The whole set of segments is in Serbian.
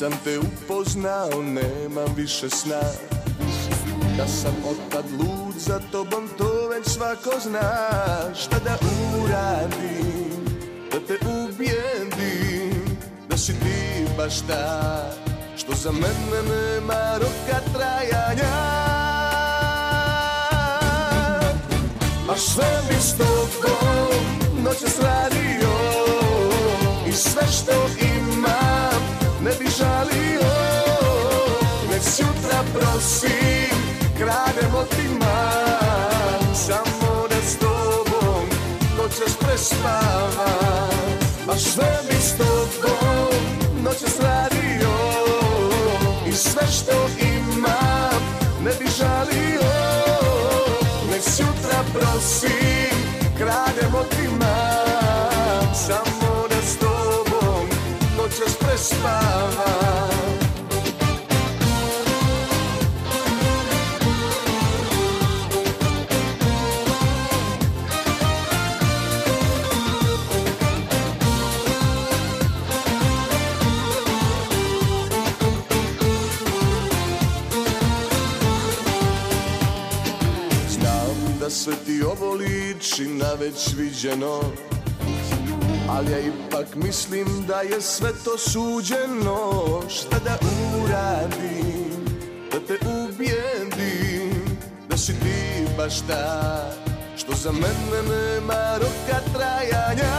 sam te upoznao, nemam više sna. Da sam otpad lud za tobom, to već svako zna. Šta da uradim, da te ubijedim, da si ti baš ta, što za mene nema roka trajanja. A sve bi s tobom noćas radio i sve što imam ne bi žalio. Nek sutra prosim, kradem otimam, samo da s tobom noćas prespavam. A sve bi s tobom noćas radio i sve što imam ne bi žalio. Nek sutra prosim, kradem otimam, samo da s tobom noćas prespavam. Da sve ti ovo liči na već viđeno, ali ja ipak mislim da je sve to suđeno. Šta da uradim, da te ubijedim, da si ti baš ta, što za mene nema roka trajanja.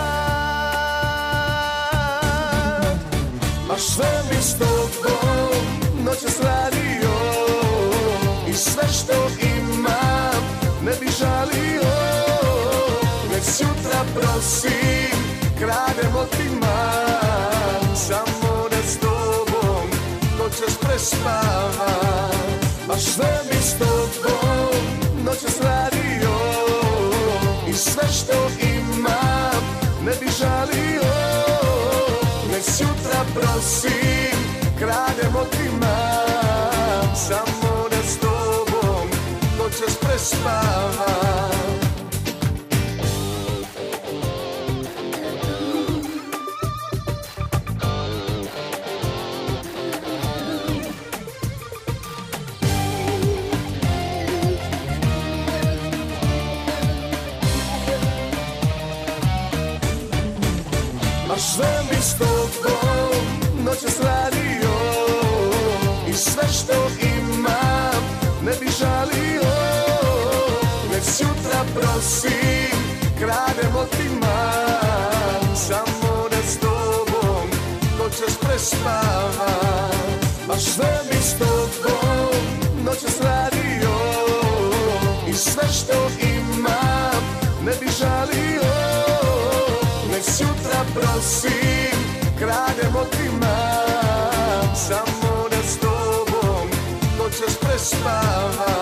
A sve bi s tobom noćas radio i sve što imam ne bi žalio. Nek sutra prosim, kradem otimam, samo da s tobom noćas prespavam. A sve bi s tobom noćas radio i sve što imam ne bi žalio. Nek sutra prosim, kradem otimam, samo da s tobom noćas prespavam. A sve bi s tobom noćas radio i sve što imam ne bi žalio. Nek sutra prosim, kradem otimam, samo da s tobom noćas prespavam. A sve bi s tobom noćas radio i sve što imam ne bi žalio. Nek sutra prosim, kradem otimam, samo da s tobom noćas prespavam.